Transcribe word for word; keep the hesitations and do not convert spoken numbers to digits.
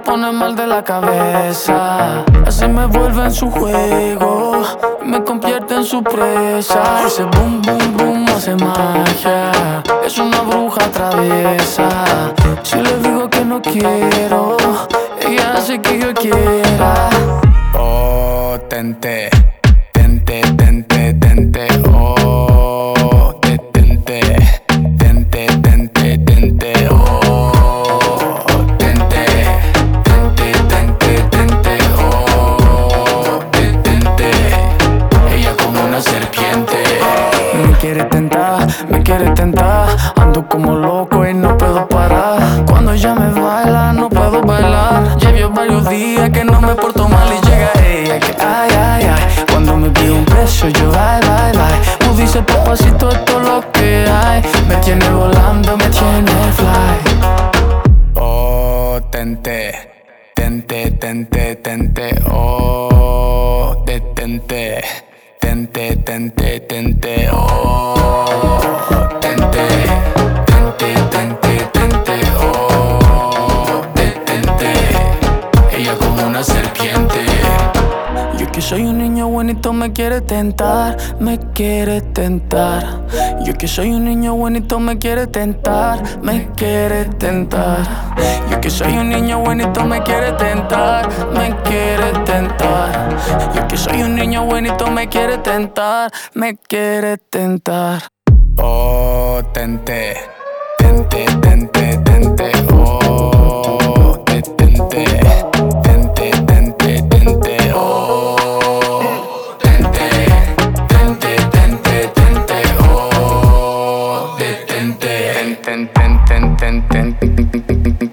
pone mal de la cabeza. Así me vuelve en su juego, me convierte en su presa. Ese boom, boom, boom hace magia, es una bruja traviesa. Si le digo que no quiero, ella hace que yo quiera. Oh, tente, tente, tente, tente, oh, te tente, tente, tente, tente, oh, tente, tente, tente, tente, oh, te tente. Ella como una serpiente. Me quiere tentar, me quiere tentar. Ando como loco y no puedo parar. Cuando ella me baila, no puedo bailar. Llevo varios días que no me porto mal y llega ella que ay, ay, ay. Cuando me pide un beso yo ay, ay, ay. Tú dices papacito esto es lo que hay. Me tiene volando, me tiene fly. Oh, tente, tente, tente, tente, oh, te tente, tente, tente, tente, oh, tente, tente, tente, tente, oh, te tente. Ella como una serpiente. Yo que soy un niño buenito me quiere tentar, me quiere tentar. Yo que soy un niño buenito me quiere tentar, me quiere tentar. Yo que soy un niño buenito me quiere tentar, me quiere tentar. Yo que soy un niño buenito me quiere tentar, me quiere tentar. Oh, tente, tente, tente, tente, oh, te tente, tente, tente, tente, oh, tente, tente, tente, tente, oh, te tente, ten, ten, ten, ten, ten, ten.